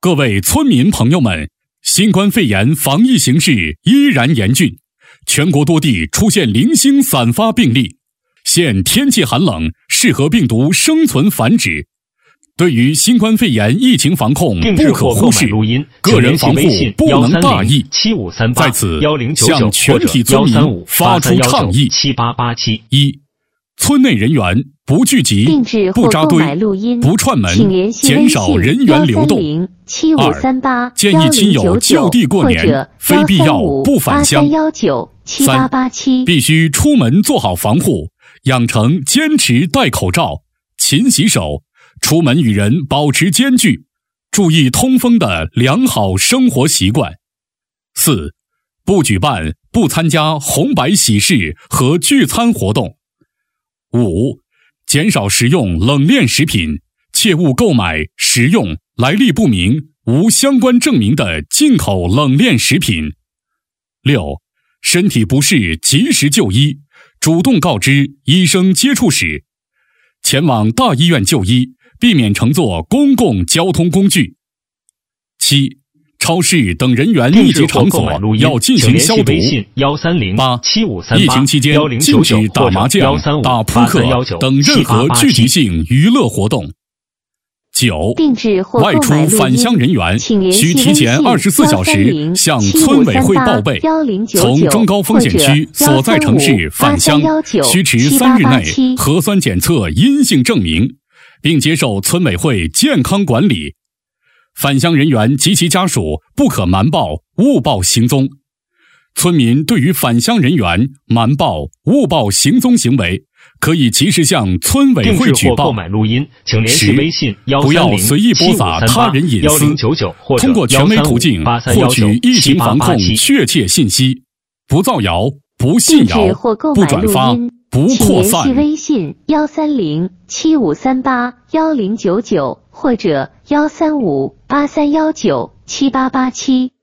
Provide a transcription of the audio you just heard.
各位村民朋友们，新冠肺炎防疫形势依然严峻，全国多地出现零星散发病例。现天气寒冷，适合病毒生存繁殖。对于新冠肺炎疫情防控不可忽视，个人防护不能大意。在此向全体村民发出倡议：一、村内人员不聚集、不扎堆、不串门，减少人员流动。二、建议亲友就地过年，非必要不返乡。三、必须出门做好防护，养成坚持戴口罩、勤洗手、出门与人保持间距，注意通风的良好生活习惯。四、不举办、不参加红白喜事和聚餐活动。五、减少食用冷链食品，切勿购买食用来历不明、无相关证明的进口冷链食品。六、身体不适及时就医，主动告知医生接触史，前往大医院就医，避免乘坐公共交通工具。七、超市等人员密集场所要进行消毒。八、疫情期间禁止打麻将、打扑克等任何聚集性娱乐活动。九、外出返乡人员需提前24小时向村委会报备，从中高风险区所在城市返乡需持3日内核酸检测阴性证明，并接受村委会健康管理。返乡人员及其家属不可瞒报、误报行踪。村民对于返乡人员瞒报、误报行踪行为，可以及时向村委会举报。10、不要随意播撒他人隐私，通过权威途径获取疫情防控确切信息，不造谣、不信谣、不转发、不扩散。 请联系微信13075381099或者13583197887。